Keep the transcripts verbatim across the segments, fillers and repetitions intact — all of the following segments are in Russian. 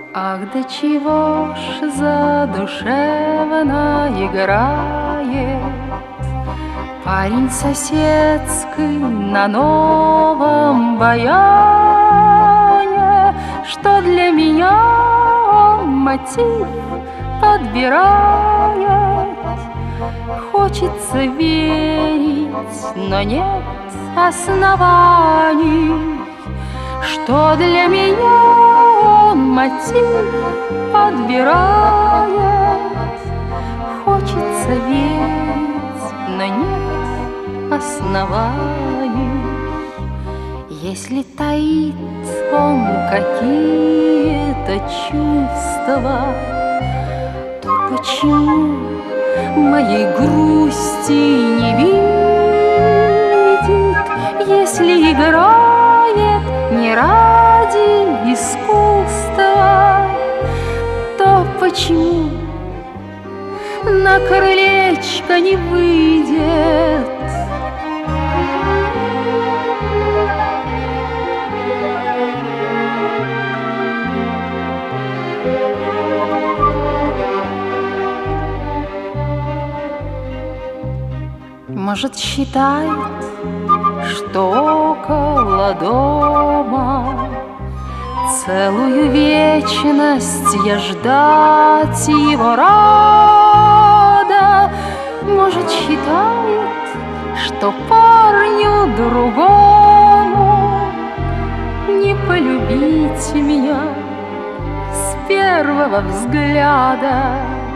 Ах, да чего ж задушевно играет парень соседский на новом баяне, что для меня он мотив подбирает. Хочется верить, но нет оснований, что для меня он мотив подбирает. Хочется верить, но нет оснований. Если таит он какие-то чувства, то почему моей грусти не видит? Если играет не ради искусства, то почему на крылечко не выйдет? Может, считает, что около дома целую вечность я ждать его рада. Может, считает, что парню другому не полюбить меня с первого взгляда.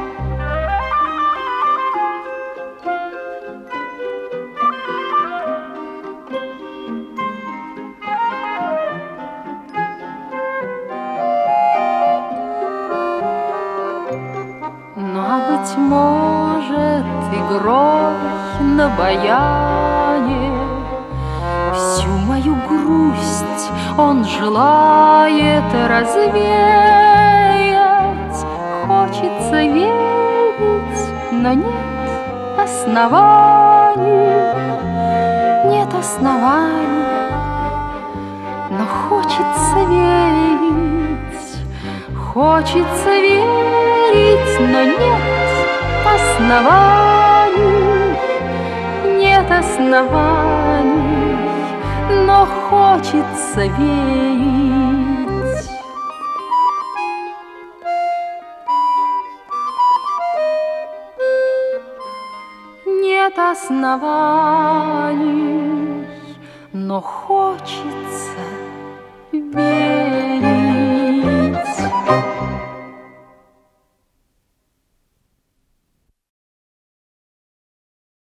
Быть может, игрой на баяне всю мою грусть он желает развеять. Хочется верить, но нет оснований. Нет оснований, но хочется верить. Хочется верить, но нет оснований. Нет оснований, но хочется верить. Нет оснований, но хочется